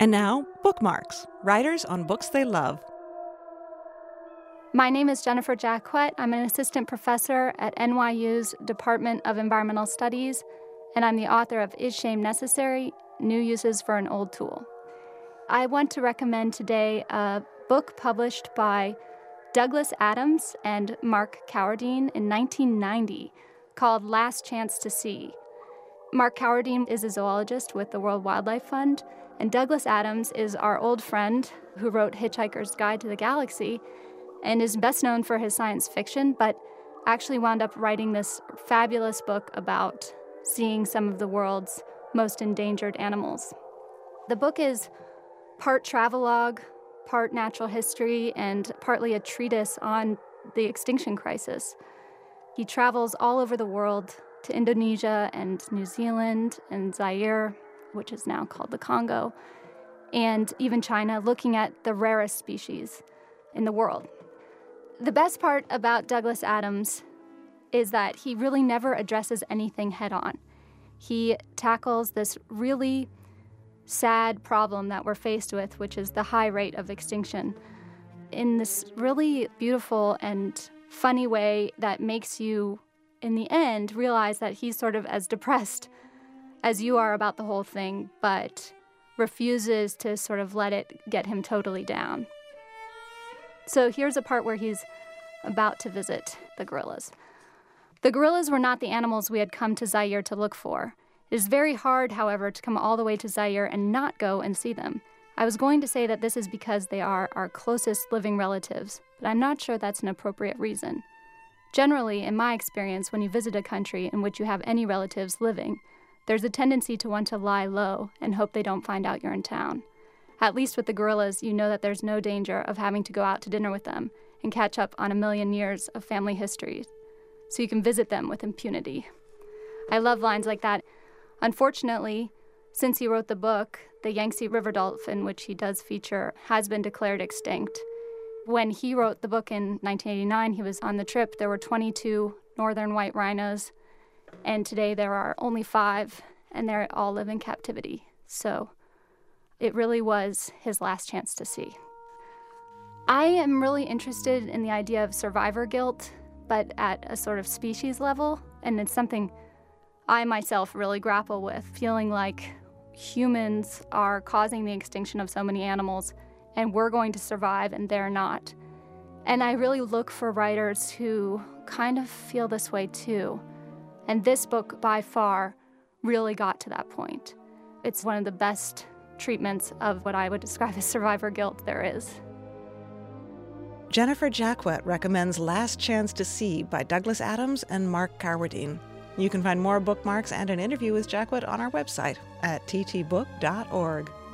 And now, Bookmarks, writers on books they love. My name is Jennifer Jacquet. I'm an assistant professor at NYU's Department of Environmental Studies, and I'm the author of Is Shame Necessary? New Uses for an Old Tool. I want to recommend today a book published by Douglas Adams and Mark Cowardine in 1990 called Last Chance to See. Mark Cowardine is a zoologist with the World Wildlife Fund, and Douglas Adams is our old friend who wrote Hitchhiker's Guide to the Galaxy and is best known for his science fiction, but actually wound up writing this fabulous book about seeing some of the world's most endangered animals. The book is part travelogue, part natural history, and partly a treatise on the extinction crisis. He travels all over the world to Indonesia and New Zealand and Zaire, which is now called the Congo, and even China, looking at the rarest species in the world. The best part about Douglas Adams is that he really never addresses anything head-on. He tackles this really sad problem that we're faced with, which is the high rate of extinction, in this really beautiful and funny way that makes you, in the end, realize that he's sort of as depressed as you are about the whole thing, but refuses to sort of let it get him totally down. So here's a part where he's about to visit the gorillas. The gorillas were not the animals we had come to Zaire to look for. It is very hard, however, to come all the way to Zaire and not go and see them. I was going to say that this is because they are our closest living relatives, but I'm not sure that's an appropriate reason. Generally, in my experience, when you visit a country in which you have any relatives living, there's a tendency to want to lie low and hope they don't find out you're in town. At least with the gorillas, you know that there's no danger of having to go out to dinner with them and catch up on 1,000,000 years of family history, so you can visit them with impunity. I love lines like that. Unfortunately, since he wrote the book, the Yangtze river dolphin, which he does feature, has been declared extinct. When he wrote the book in 1989, he was on the trip. There were 22 northern white rhinos, and today there are only 5, and they all live in captivity. So it really was his last chance to see. I am really interested in the idea of survivor guilt, but at a sort of species level, and it's something I myself really grapple with, feeling like humans are causing the extinction of so many animals, and we're going to survive and they're not. And I really look for writers who kind of feel this way too. And this book, by far, really got to that point. It's one of the best treatments of what I would describe as survivor guilt there is. Jennifer Jacquet recommends Last Chance to See by Douglas Adams and Mark Cowardine. You can find more bookmarks and an interview with Jacquet on our website at ttbook.org.